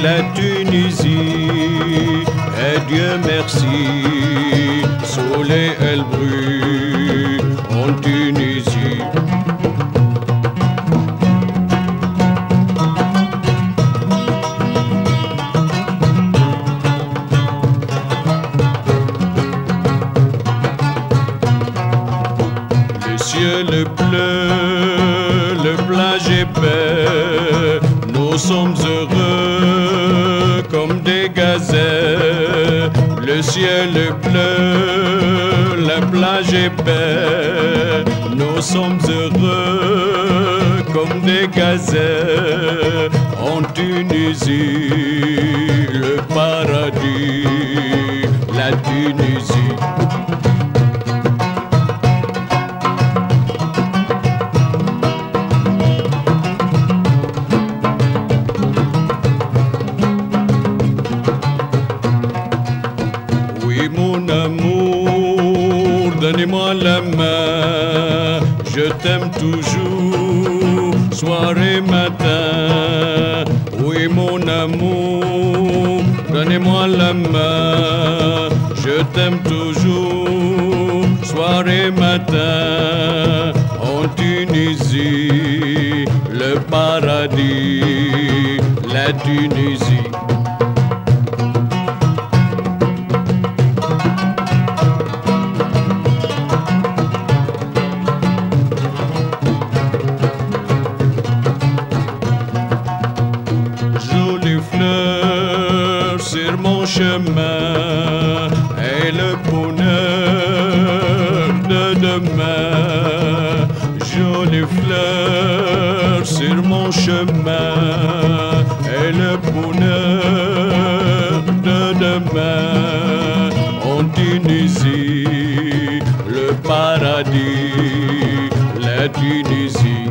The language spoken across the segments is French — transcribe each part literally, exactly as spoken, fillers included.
la Tunisie, et Dieu merci, soleil elle brûle en Tunisie. Le ciel est bleu, le plage est paix, nous sommes heureux comme des gazelles. Le ciel est bleu, la plage est paix, nous sommes heureux comme des gazelles. En Tunisie, le paradis, la Tunisie. Oui mon amour, donnez-moi la main, je t'aime toujours, soir et matin. Oui mon amour, donnez-moi la main, je t'aime toujours, soir et matin. En Tunisie, le paradis, la Tunisie. Sur mon chemin et le bonheur de demain. Jolies fleurs sur mon chemin et le bonheur de demain. En Tunisie, le paradis, la Tunisie.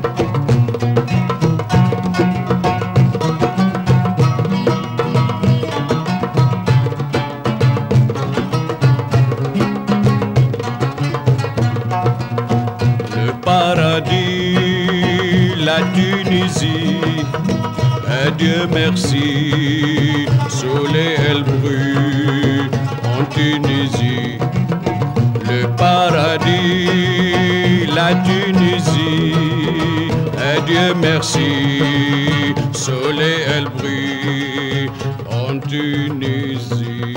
Paradis, la Tunisie, et Dieu merci, soleil elle brûle en Tunisie. Le paradis, la Tunisie, et Dieu merci, soleil elle brûle en Tunisie.